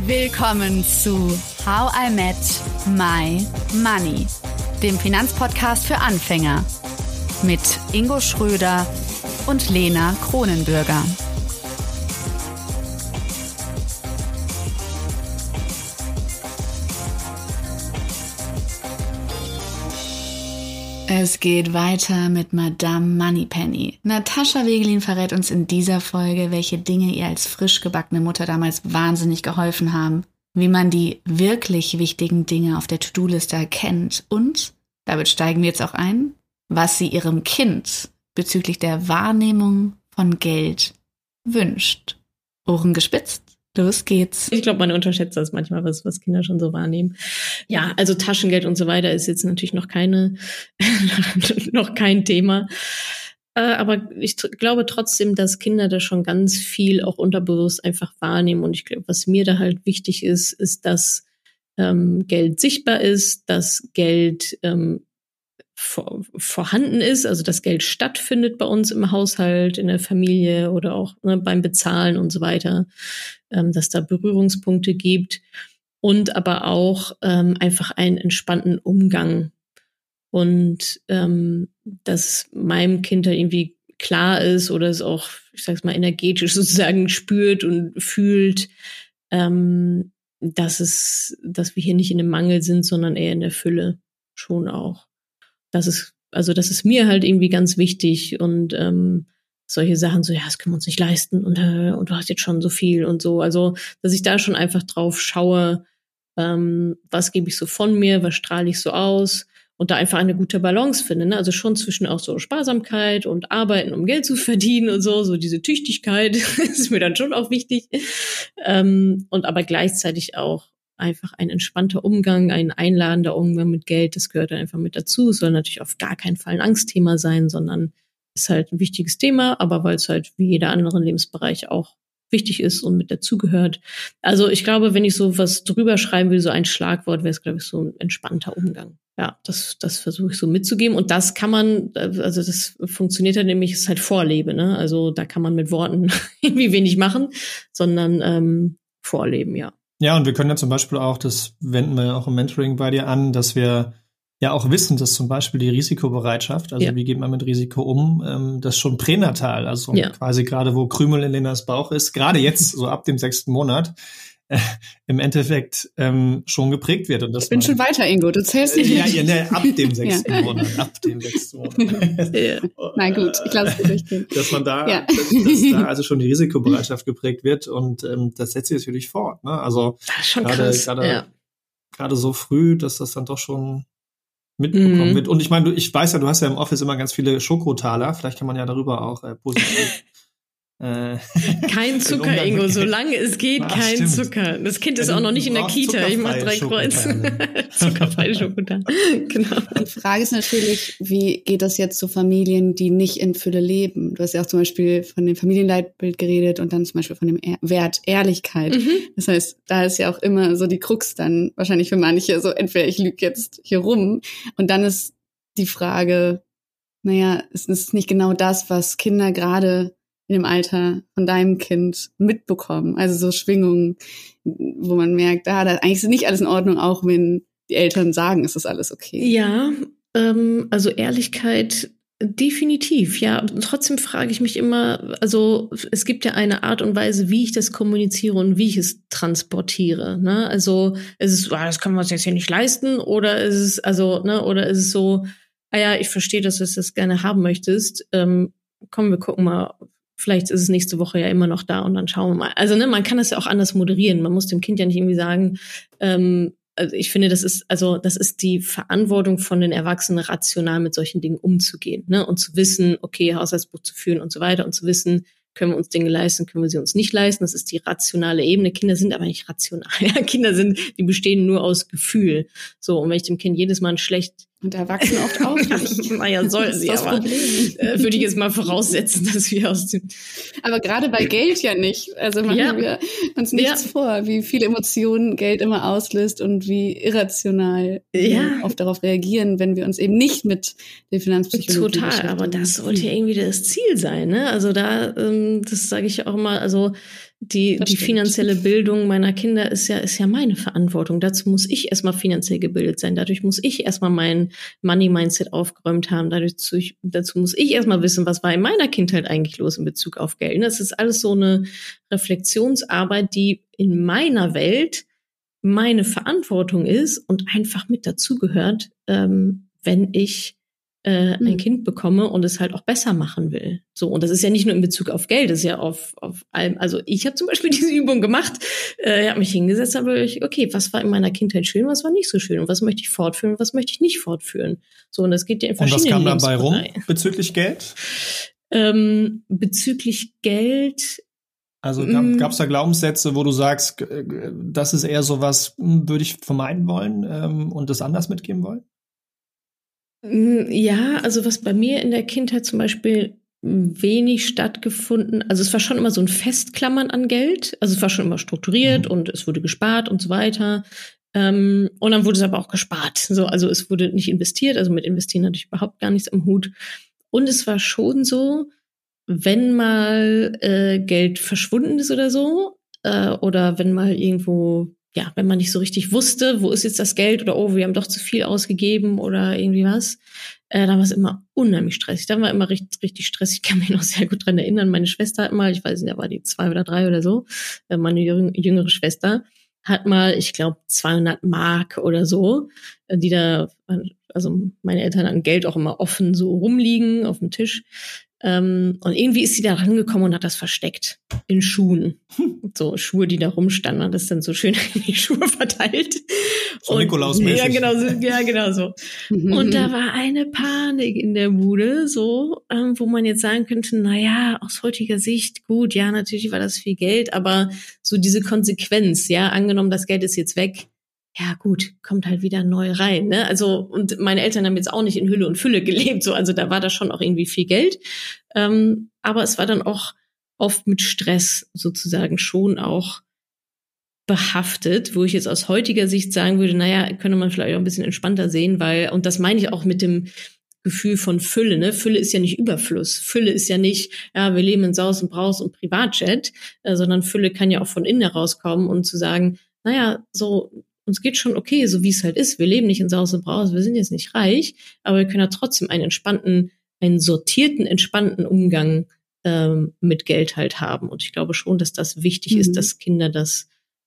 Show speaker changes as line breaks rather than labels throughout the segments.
Willkommen zu How I Met My Money, dem Finanzpodcast für Anfänger mit Ingo Schröder und Lena Kronenbürger. Es geht weiter mit Madame Moneypenny. Natascha Wegelin verrät uns in dieser Folge, welche Dinge ihr als frisch gebackene Mutter damals wahnsinnig geholfen haben, wie man die wirklich wichtigen Dinge auf der To-Do-Liste erkennt und, damit steigen wir jetzt auch ein, was sie ihrem Kind bezüglich der Wahrnehmung von Geld wünscht. Ohren gespitzt? Los geht's.
Ich glaube, man unterschätzt das manchmal, was Kinder schon so wahrnehmen. Ja, also Taschengeld und so weiter ist jetzt natürlich noch kein Thema. Aber ich glaube trotzdem, dass Kinder da schon ganz viel auch unterbewusst einfach wahrnehmen. Und ich glaube, was mir da halt wichtig ist, dass Geld sichtbar ist, dass Geld vorhanden ist, also dass Geld stattfindet bei uns im Haushalt, in der Familie oder auch beim Bezahlen und so weiter, dass da Berührungspunkte gibt und aber auch einfach einen entspannten Umgang und dass meinem Kind da irgendwie klar ist oder es auch, ich sag's mal, energetisch sozusagen spürt und fühlt, dass wir hier nicht in einem Mangel sind, sondern eher in der Fülle schon auch. Das ist mir halt irgendwie ganz wichtig und solche Sachen so, ja, das können wir uns nicht leisten und du hast jetzt schon so viel und so. Also, dass ich da schon einfach drauf schaue, was gebe ich so von mir, was strahle ich so aus und da einfach eine gute Balance finde. Ne? Also schon zwischen auch so Sparsamkeit und Arbeiten, um Geld zu verdienen und so diese Tüchtigkeit ist mir dann schon auch wichtig. Und aber gleichzeitig auch einfach ein entspannter Umgang, ein einladender Umgang mit Geld, das gehört einfach mit dazu. Es soll natürlich auf gar keinen Fall ein Angstthema sein, sondern ist halt ein wichtiges Thema, aber weil es halt wie jeder andere Lebensbereich auch wichtig ist und mit dazugehört. Also ich glaube, wenn ich so was drüber schreiben will, so ein Schlagwort, wäre es, glaube ich, so ein entspannter Umgang. Ja, das versuche ich so mitzugeben. Und das kann man, also das funktioniert halt nämlich, ist halt Vorlebe, ne? Also da kann man mit Worten irgendwie wenig machen, sondern vorleben, ja.
Ja, und wir können ja zum Beispiel auch, das wenden wir ja auch im Mentoring bei dir an, dass wir ja auch wissen, dass zum Beispiel die Risikobereitschaft, also wie geht man mit Risiko um, das schon pränatal, also quasi gerade wo Krümel in Lenas Bauch ist, gerade jetzt so ab dem 6. Monat, im Endeffekt schon geprägt wird. Und das
ich bin schon weiter, Ingo, du zählst nicht.
Ab dem 6. Monat, ab dem 6. Monat.
Nein, gut, ich glaube, es ist richtig.
Dass man da, dass da also schon die Risikobereitschaft geprägt wird und das setzt sich natürlich fort. Ne? Also gerade so früh, dass das dann doch schon mitbekommen wird. Und ich meine, ich weiß ja, du hast ja im Office immer ganz viele Schokotaler, vielleicht kann man ja darüber auch positiv
kein Zucker, Ingo, solange es geht, kein stimmt. Zucker. Das Kind ist auch noch nicht in der Kita. Ich mache 3 Kreuz. Zuckerfreie Schokolade. Genau.
Die Frage ist natürlich, wie geht das jetzt zu Familien, die nicht in Fülle leben? Du hast ja auch zum Beispiel von dem Familienleitbild geredet und dann zum Beispiel von dem Wert Ehrlichkeit. Das heißt, da ist ja auch immer so die Krux dann wahrscheinlich für manche so, entweder ich lüge jetzt hier rum und dann ist die Frage, naja, es ist nicht genau das, was Kinder gerade in dem Alter von deinem Kind mitbekommen. Also so Schwingungen, wo man merkt, da eigentlich ist nicht alles in Ordnung, auch wenn die Eltern sagen, es ist alles okay.
Ja, also Ehrlichkeit definitiv, ja. Trotzdem frage ich mich immer, also es gibt ja eine Art und Weise, wie ich das kommuniziere und wie ich es transportiere. Ne? Also ist es, das können wir uns jetzt hier nicht leisten, oder ist es, oder ist es so, ich verstehe, dass du das gerne haben möchtest. Komm, wir gucken mal. Vielleicht ist es nächste Woche ja immer noch da und dann schauen wir mal. Also man kann das ja auch anders moderieren. Man muss dem Kind ja nicht irgendwie sagen, also ich finde, das ist die Verantwortung von den Erwachsenen, rational mit solchen Dingen umzugehen, ne? Und zu wissen, okay, Haushaltsbuch zu führen und so weiter und zu wissen, können wir uns Dinge leisten, können wir sie uns nicht leisten. Das ist die rationale Ebene. Kinder sind aber nicht rational. Ja? Kinder die bestehen nur aus Gefühl. So, und wenn ich dem Kind jedes Mal schlecht
und Erwachsene oft auch nicht.
Naja, sollten sie, aber würde ich jetzt mal voraussetzen, dass wir aus dem...
Aber gerade bei Geld ja nicht. Also machen wir uns nichts vor, wie viele Emotionen Geld immer auslöst und wie irrational wir oft darauf reagieren, wenn wir uns eben nicht mit der Finanzpsychologie beschäftigen.
Aber das sollte ja irgendwie das Ziel sein, ne? Also da, das sage ich auch immer, also Die finanzielle Bildung meiner Kinder ist ja meine Verantwortung. Dazu muss ich erstmal finanziell gebildet sein. Dadurch muss ich erstmal mein Money-Mindset aufgeräumt haben. Dazu muss ich erstmal wissen, was war in meiner Kindheit eigentlich los in Bezug auf Geld. Das ist alles so eine Reflexionsarbeit, die in meiner Welt meine Verantwortung ist und einfach mit dazugehört, wenn ich ein Kind bekomme und es halt auch besser machen will. So, und das ist ja nicht nur in Bezug auf Geld, das ist ja auf allem. Also ich habe zum Beispiel diese Übung gemacht, habe mich hingesetzt, habe ich, okay, was war in meiner Kindheit schön, was war nicht so schön und was möchte ich fortführen, was möchte ich nicht fortführen. So, und das geht ja in verschiedenen
Und was kam dabei rum bezüglich Geld?
Bezüglich Geld.
Also gab es da Glaubenssätze, wo du sagst, das ist eher sowas, würde ich vermeiden wollen und das anders mitgeben wollen?
Ja, also was bei mir in der Kindheit zum Beispiel wenig stattgefunden, also es war schon immer so ein Festklammern an Geld, also es war schon immer strukturiert und es wurde gespart und so weiter. Und dann wurde es aber auch gespart. So, also es wurde nicht investiert, also mit Investieren hatte ich überhaupt gar nichts am Hut. Und es war schon so, wenn mal Geld verschwunden ist oder so, oder wenn mal irgendwo, ja, wenn man nicht so richtig wusste, wo ist jetzt das Geld oder oh, wir haben doch zu viel ausgegeben oder irgendwie was, dann war es immer unheimlich stressig. Dann war immer richtig stressig. Ich kann mich noch sehr gut dran erinnern. Meine Schwester hat mal, ich weiß nicht, da war die 2 oder 3 oder so, meine jüngere Schwester hat mal, ich glaube, 200 Mark oder so, die da, also meine Eltern hatten Geld auch immer offen so rumliegen auf dem Tisch. Und irgendwie ist sie da rangekommen und hat das versteckt in Schuhen. So Schuhe, die da rumstanden, hat das dann so schön in die Schuhe verteilt.
So Nikolausmäßig.
Ja, genau so. Und da war eine Panik in der Bude, so, wo man jetzt sagen könnte, naja, aus heutiger Sicht, gut, ja, natürlich war das viel Geld, aber so diese Konsequenz, ja, angenommen, das Geld ist jetzt weg, ja gut, kommt halt wieder neu rein, ne? Also, und meine Eltern haben jetzt auch nicht in Hülle und Fülle gelebt, so, also da war da schon auch irgendwie viel Geld. Aber es war dann auch oft mit Stress sozusagen schon auch behaftet, wo ich jetzt aus heutiger Sicht sagen würde, naja, könnte man vielleicht auch ein bisschen entspannter sehen, weil, und das meine ich auch mit dem Gefühl von Fülle, ne? Fülle ist ja nicht Überfluss. Fülle ist ja nicht, ja, wir leben in Saus und Braus und Privatjet, sondern Fülle kann ja auch von innen herauskommen und zu sagen, naja, so, uns geht schon okay, so wie es halt ist. Wir leben nicht in Saus und Braus, wir sind jetzt nicht reich, aber wir können ja trotzdem einen sortierten, entspannten Umgang mit Geld halt haben. Und ich glaube schon, dass das wichtig ist, dass Kinder das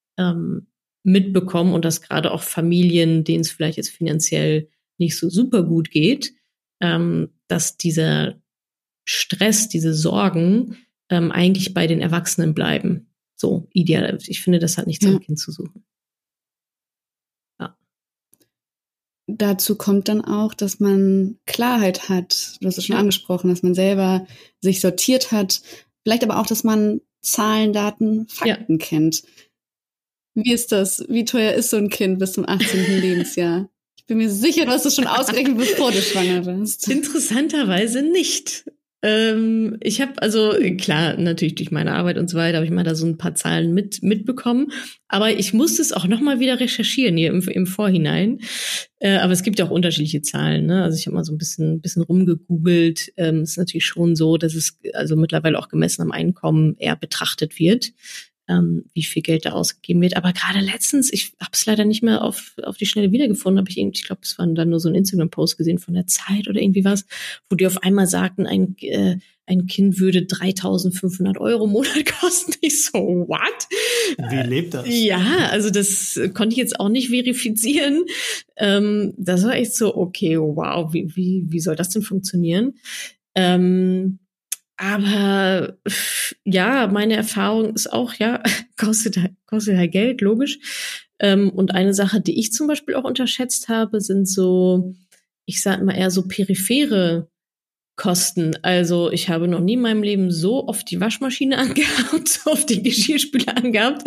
mitbekommen und dass gerade auch Familien, denen es vielleicht jetzt finanziell nicht so super gut geht, dass dieser Stress, diese Sorgen eigentlich bei den Erwachsenen bleiben. So ideal. Ich finde, das hat nichts am Kind zu suchen.
Dazu kommt dann auch, dass man Klarheit hat. Du hast es schon angesprochen, dass man selber sich sortiert hat. Vielleicht aber auch, dass man Zahlen, Daten, Fakten kennt. Wie ist das? Wie teuer ist so ein Kind bis zum 18. Lebensjahr? Ich bin mir sicher, du hast es schon ausgerechnet, bevor du schwanger warst.
Interessanterweise nicht. Ich habe also, klar, natürlich durch meine Arbeit und so weiter, habe ich mal da so ein paar Zahlen mitbekommen. Aber ich musste es auch nochmal wieder recherchieren hier im Vorhinein. Aber es gibt ja auch unterschiedliche Zahlen, ne? Also ich habe mal so ein bisschen rumgegoogelt. Es ist natürlich schon so, dass es also mittlerweile auch gemessen am Einkommen eher betrachtet wird, wie viel Geld da ausgegeben wird. Aber gerade letztens, ich habe es leider nicht mehr auf die Schnelle wiedergefunden, habe ich glaube, es war dann nur so ein Instagram-Post gesehen von der Zeit oder irgendwie was, wo die auf einmal sagten, ein Kind würde 3.500 € im Monat kosten. Ich so, what?
Wie lebt das?
Ja, also das konnte ich jetzt auch nicht verifizieren. Das war echt so, okay, wow, wie soll das denn funktionieren? Aber ja, meine Erfahrung ist auch, ja, kostet halt Geld, logisch. Und eine Sache, die ich zum Beispiel auch unterschätzt habe, sind so, ich sag mal eher so periphere Kosten. Also ich habe noch nie in meinem Leben so oft die Waschmaschine angehabt, so oft die Geschirrspüler angehabt.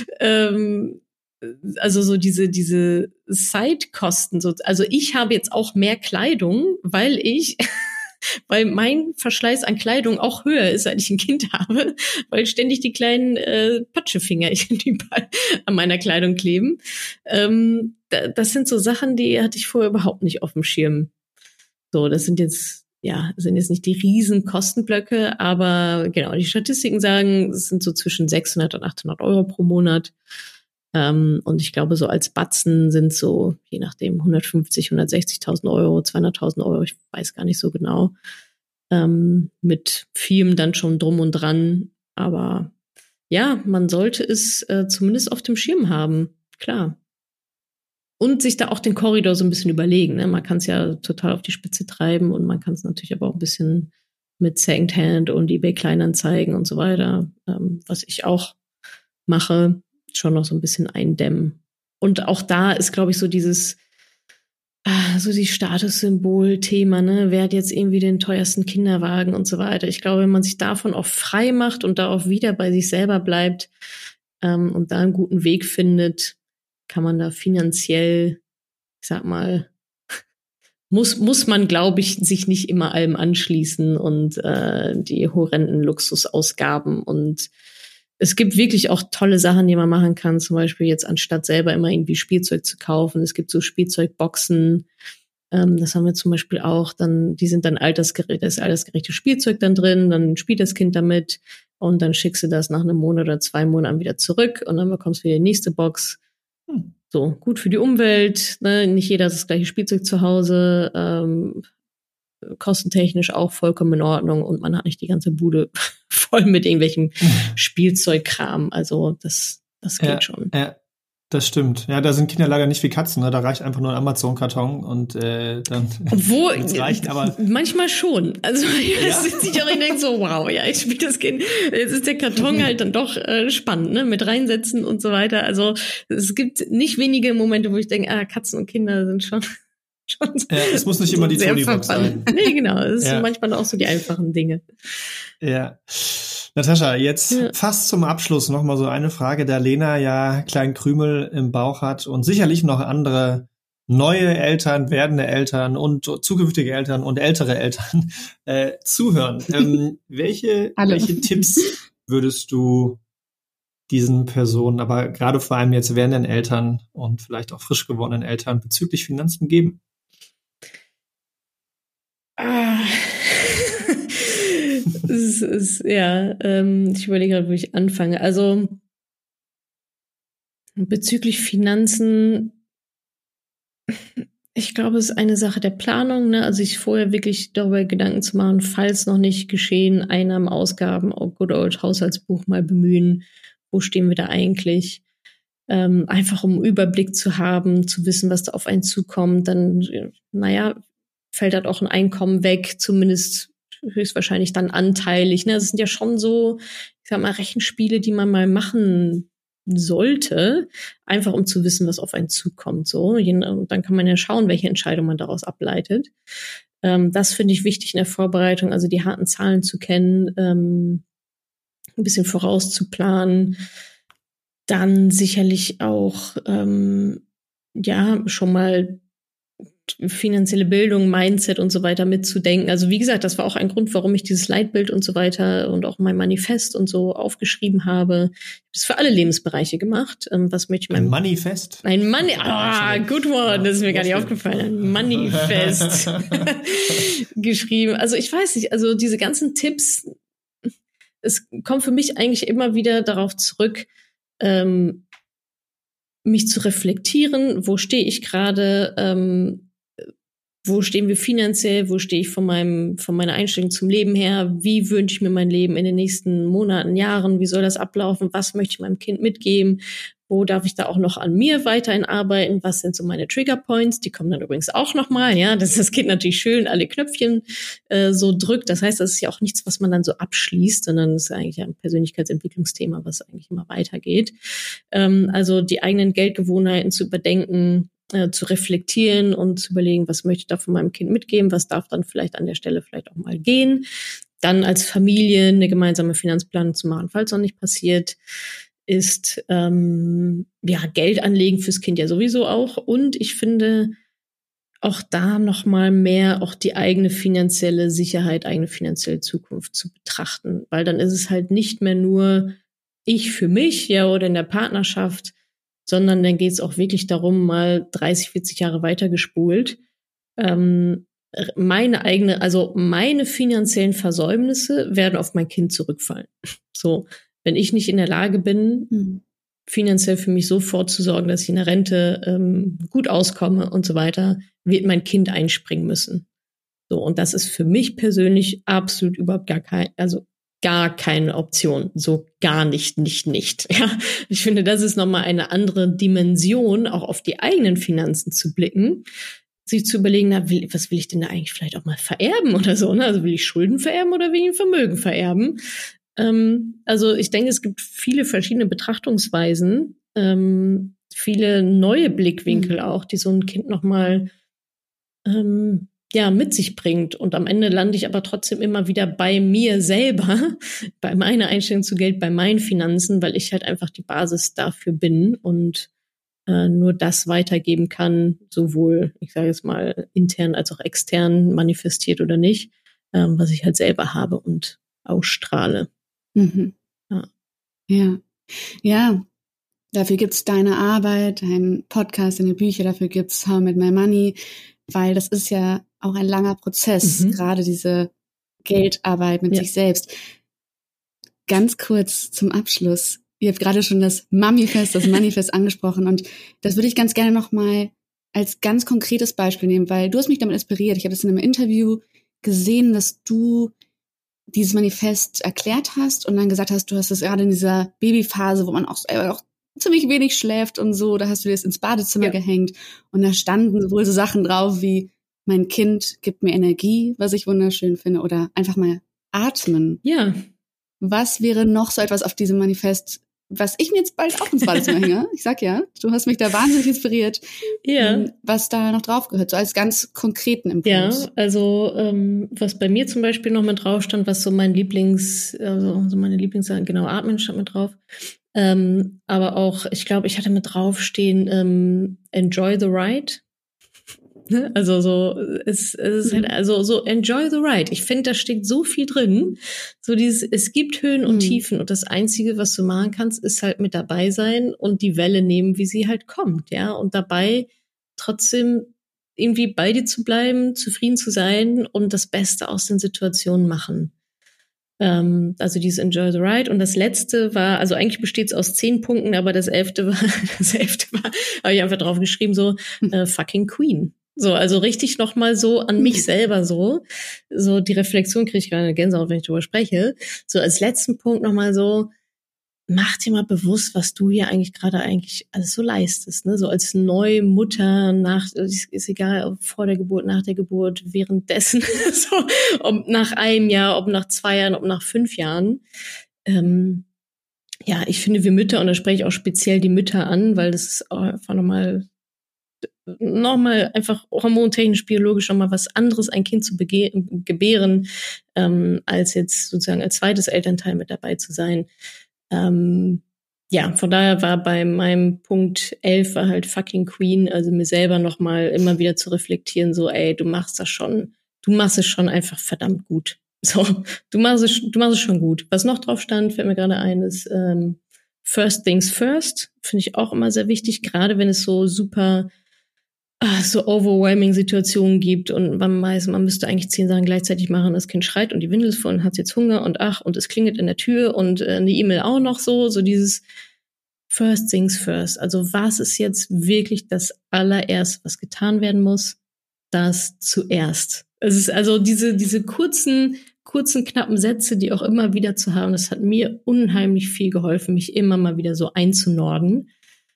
Also so diese Side-Kosten. Also ich habe jetzt auch mehr Kleidung, weil mein Verschleiß an Kleidung auch höher ist, seit ich ein Kind habe, weil ständig die kleinen Patschefinger überall an meiner Kleidung kleben. Das sind so Sachen, die hatte ich vorher überhaupt nicht auf dem Schirm. So, das sind jetzt sind jetzt nicht die riesen Kostenblöcke, aber genau, die Statistiken sagen, es sind so zwischen 600 und 800 Euro pro Monat. Und ich glaube, so als Batzen sind so, je nachdem, 150, 160.000 Euro, 200.000 Euro, ich weiß gar nicht so genau. Mit vielem dann schon drum und dran. Aber ja, man sollte es zumindest auf dem Schirm haben, klar. Und sich da auch den Korridor so ein bisschen überlegen. Ne? Man kann es ja total auf die Spitze treiben und man kann es natürlich aber auch ein bisschen mit Secondhand und eBay Kleinanzeigen und so weiter, was ich auch mache, schon noch so ein bisschen eindämmen. Und auch da ist, glaube ich, so dieses so die Statussymbol-Thema, ne? Wer hat jetzt irgendwie den teuersten Kinderwagen und so weiter. Ich glaube, wenn man sich davon auch frei macht und da auch wieder bei sich selber bleibt und da einen guten Weg findet, kann man da finanziell, ich sag mal, muss man, glaube ich, sich nicht immer allem anschließen und die horrenden Luxusausgaben. Und es gibt wirklich auch tolle Sachen, die man machen kann. Zum Beispiel jetzt anstatt selber immer irgendwie Spielzeug zu kaufen. Es gibt so Spielzeugboxen. Das haben wir zum Beispiel auch. Die sind dann altersgerechte Spielzeug dann drin. Dann spielt das Kind damit und dann schickst du das nach einem Monat oder 2 Monaten wieder zurück und dann bekommst du wieder die nächste Box. So, gut für die Umwelt. Ne? Nicht jeder hat das gleiche Spielzeug zu Hause. Kostentechnisch auch vollkommen in Ordnung und man hat nicht die ganze Bude voll mit irgendwelchem Spielzeugkram. Also das geht schon.
Ja, das stimmt. Ja, da sind Kinder leider nicht wie Katzen. Ne? Da reicht einfach nur ein Amazon-Karton und dann
reicht. Aber manchmal schon. Also jetzt sitze ich auch und denke so, wow, ja, ich spiele das Kind. Jetzt ist der Karton halt dann doch spannend, ne? Mit reinsetzen und so weiter. Also es gibt nicht wenige Momente, wo ich denke, Katzen und Kinder sind schon
es muss nicht immer die Tony-Box sein.
Nee, genau. Es sind manchmal auch so die einfachen Dinge.
Ja. Natascha, jetzt fast zum Abschluss noch mal so eine Frage, da Lena ja kleinen Krümel im Bauch hat und sicherlich noch andere neue Eltern, werdende Eltern und zukünftige Eltern und ältere Eltern zuhören. Welche Tipps würdest du diesen Personen, aber gerade vor allem jetzt werdenden Eltern und vielleicht auch frisch gewordenen Eltern bezüglich Finanzen geben?
Ich überlege gerade, wo ich anfange. Also bezüglich Finanzen, ich glaube, es ist eine Sache der Planung, ne? Also sich vorher wirklich darüber Gedanken zu machen, falls noch nicht geschehen, Einnahmen, Ausgaben, Good Old Haushaltsbuch mal bemühen. Wo stehen wir da eigentlich? Einfach um einen Überblick zu haben, zu wissen, was da auf einen zukommt. Dann, fällt halt auch ein Einkommen weg, zumindest höchstwahrscheinlich dann anteilig. Ne? Das sind ja schon so, ich sag mal, Rechenspiele, die man mal machen sollte, einfach um zu wissen, was auf einen zukommt. So, und dann kann man ja schauen, welche Entscheidung man daraus ableitet. Das finde ich wichtig in der Vorbereitung, also die harten Zahlen zu kennen, ein bisschen vorauszuplanen. Dann sicherlich auch schon mal finanzielle Bildung, Mindset und so weiter mitzudenken. Also wie gesagt, das war auch ein Grund, warum ich dieses Leitbild und so weiter und auch mein Manifest und so aufgeschrieben habe. Ich habe das für alle Lebensbereiche gemacht. Was möchte ich
ein Manifest?
Good one. Das ist mir gar nicht aufgefallen. Ein Manifest geschrieben. Also ich weiß nicht, also diese ganzen Tipps, es kommt für mich eigentlich immer wieder darauf zurück, mich zu reflektieren, wo stehe ich gerade, wo stehen wir finanziell, wo stehe ich von meiner Einstellung zum Leben her, wie wünsche ich mir mein Leben in den nächsten Monaten, Jahren, wie soll das ablaufen, was möchte ich meinem Kind mitgeben, wo darf ich da auch noch an mir weiterhin arbeiten, was sind so meine Triggerpoints, die kommen dann übrigens auch nochmal, ja, dass das Kind natürlich schön alle Knöpfchen so drückt, das heißt, das ist ja auch nichts, was man dann so abschließt, sondern das ist eigentlich ein Persönlichkeitsentwicklungsthema, was eigentlich immer weitergeht. Also die eigenen Geldgewohnheiten zu überdenken, zu reflektieren und zu überlegen, was möchte ich da von meinem Kind mitgeben, was darf dann vielleicht an der Stelle vielleicht auch mal gehen. Dann als Familie eine gemeinsame Finanzplanung zu machen, falls noch nicht passiert ist, Geld anlegen fürs Kind ja sowieso auch. Und ich finde auch da noch mal mehr auch die eigene finanzielle Sicherheit, eigene finanzielle Zukunft zu betrachten, weil dann ist es halt nicht mehr nur ich für mich, ja, oder in der Partnerschaft, sondern dann geht es auch wirklich darum, mal 30, 40 Jahre weitergespult, meine finanziellen Versäumnisse werden auf mein Kind zurückfallen. So, wenn ich nicht in der Lage bin, finanziell für mich so vorzusorgen, dass ich in der Rente gut auskomme und so weiter, wird mein Kind einspringen müssen. So, und das ist für mich persönlich absolut überhaupt gar keine Option. So gar nicht. Ja, ich finde, das ist nochmal eine andere Dimension, auch auf die eigenen Finanzen zu blicken, sich zu überlegen, was will ich denn da eigentlich vielleicht auch mal vererben oder so, ne? Also will ich Schulden vererben oder will ich ein Vermögen vererben? Also ich denke, es gibt viele verschiedene Betrachtungsweisen, viele neue Blickwinkel auch, die so ein Kind nochmal mit sich bringt. Und am Ende lande ich aber trotzdem immer wieder bei mir selber, bei meiner Einstellung zu Geld, bei meinen Finanzen, weil ich halt einfach die Basis dafür bin und nur das weitergeben kann, sowohl, ich sage jetzt mal, intern als auch extern, manifestiert oder nicht, was ich halt selber habe und ausstrahle.
Mhm. Ja. Dafür gibt's deine Arbeit, deinen Podcast, deine Bücher, dafür gibt's How I Made My Money, weil das ist ja auch ein langer Prozess, gerade diese Geldarbeit mit sich selbst. Ganz kurz zum Abschluss. Ihr habt gerade schon das Mami-Fest, das Manifest angesprochen und das würde ich ganz gerne nochmal als ganz konkretes Beispiel nehmen, weil du hast mich damit inspiriert. Ich habe das in einem Interview gesehen, dass du dieses Manifest erklärt hast und dann gesagt hast, du hast es gerade in dieser Babyphase, wo man auch ziemlich wenig schläft und so, da hast du dir das ins Badezimmer gehängt und da standen wohl so Sachen drauf wie, mein Kind gibt mir Energie, was ich wunderschön finde, oder einfach mal atmen.
Ja.
Was wäre noch so etwas auf diesem Manifest, was ich mir jetzt bald auch ins Badezimmer hänge? Ich sag ja, du hast mich da wahnsinnig inspiriert.
Ja.
Was da noch drauf gehört, so als ganz konkreten Impuls.
Ja, also was bei mir zum Beispiel noch mit drauf stand, was so meine Lieblingssachen, genau, Atmen stand mit drauf. Aber auch, ich glaube, ich hatte mit draufstehen, enjoy the ride. Also so, es ist halt, also so enjoy the ride. Ich finde, da steckt so viel drin. So es gibt Höhen und Tiefen und das Einzige, was du machen kannst, ist halt mit dabei sein und die Welle nehmen, wie sie halt kommt, ja. Und dabei trotzdem irgendwie bei dir zu bleiben, zufrieden zu sein und das Beste aus den Situationen machen. Also dieses Enjoy the Ride. Und das letzte war, also eigentlich besteht es aus 10 Punkten, aber das 11. war, habe ich einfach drauf geschrieben, so fucking Queen. So, also richtig nochmal so an mich selber so die Reflexion kriege ich gerade eine Gänsehaut, wenn ich darüber spreche. So als letzten Punkt nochmal so, mach dir mal bewusst, was du hier eigentlich gerade alles so leistest, ne? So als neue Mutter ist egal, ob vor der Geburt, nach der Geburt, währenddessen, so, ob nach einem Jahr, ob nach 2 Jahren, ob nach 5 Jahren. Ja, ich finde, wir Mütter, und da spreche ich auch speziell die Mütter an, weil das ist einfach nochmal einfach hormontechnisch, biologisch nochmal was anderes, ein Kind zu gebären, als jetzt sozusagen als zweites Elternteil mit dabei zu sein. Ja, von daher war bei meinem Punkt 11 war halt fucking Queen, also mir selber nochmal immer wieder zu reflektieren, so, ey, du machst es schon einfach verdammt gut. So, du machst es schon gut. Was noch drauf stand, fällt mir gerade ein, ist First Things First, finde ich auch immer sehr wichtig, gerade wenn es so super so overwhelming Situationen gibt und man weiß, man müsste eigentlich 10 Sachen gleichzeitig machen, das Kind schreit und die Windel ist voll und hat jetzt Hunger und und es klingelt in der Tür und eine E-Mail auch noch so dieses First Things First. Also was ist jetzt wirklich das allererste, was getan werden muss? Das zuerst. Es ist also diese kurzen, knappen Sätze, die auch immer wieder zu haben, das hat mir unheimlich viel geholfen, mich immer mal wieder so einzunorden.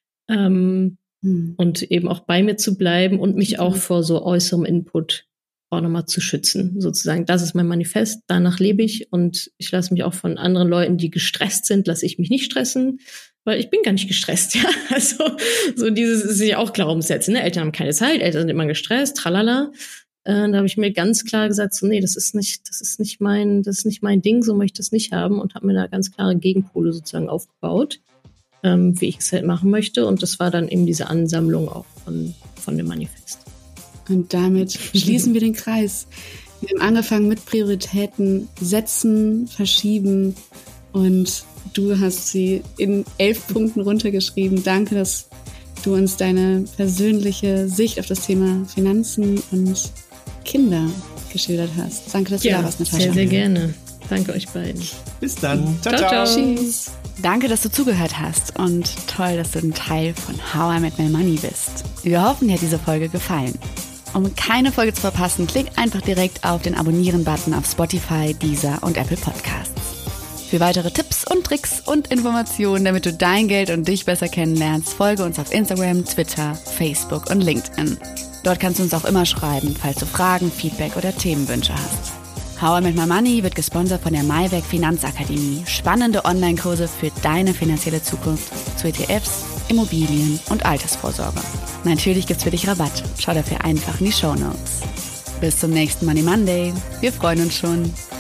Und eben auch bei mir zu bleiben und mich auch vor so äußerem Input auch nochmal zu schützen, sozusagen. Das ist mein Manifest, danach lebe ich und ich lasse mich auch von anderen Leuten, die gestresst sind, lasse ich mich nicht stressen, weil ich bin gar nicht gestresst, ja. Also so dieses ist ja auch Glaubenssätze, ne? Eltern haben keine Zeit, Eltern sind immer gestresst, tralala. Da habe ich mir ganz klar gesagt, so nee, das ist nicht mein Ding, so möchte ich das nicht haben und habe mir da ganz klare Gegenpole sozusagen aufgebaut. Wie ich es halt machen möchte. Und das war dann eben diese Ansammlung auch von dem Manifest.
Und damit schließen wir den Kreis. Wir haben angefangen mit Prioritäten setzen, verschieben und du hast sie in 11 Punkten runtergeschrieben. Danke, dass du uns deine persönliche Sicht auf das Thema Finanzen und Kinder geschildert hast. Danke, dass du da warst, Natascha.
Sehr, sehr gerne. Danke euch beiden.
Bis dann. Ciao, ciao.
Tschüss. Danke, dass du zugehört hast und toll, dass du ein Teil von How I Met My Money bist. Wir hoffen, dir hat diese Folge gefallen. Um keine Folge zu verpassen, klick einfach direkt auf den Abonnieren-Button auf Spotify, Deezer und Apple Podcasts. Für weitere Tipps und Tricks und Informationen, damit du dein Geld und dich besser kennenlernst, folge uns auf Instagram, Twitter, Facebook und LinkedIn. Dort kannst du uns auch immer schreiben, falls du Fragen, Feedback oder Themenwünsche hast. How I Met My Money wird gesponsert von der Maiweg Finanzakademie. Spannende Online-Kurse für deine finanzielle Zukunft zu ETFs, Immobilien und Altersvorsorge. Natürlich gibt's für dich Rabatt. Schau dafür einfach in die Shownotes. Bis zum nächsten Money Monday. Wir freuen uns schon.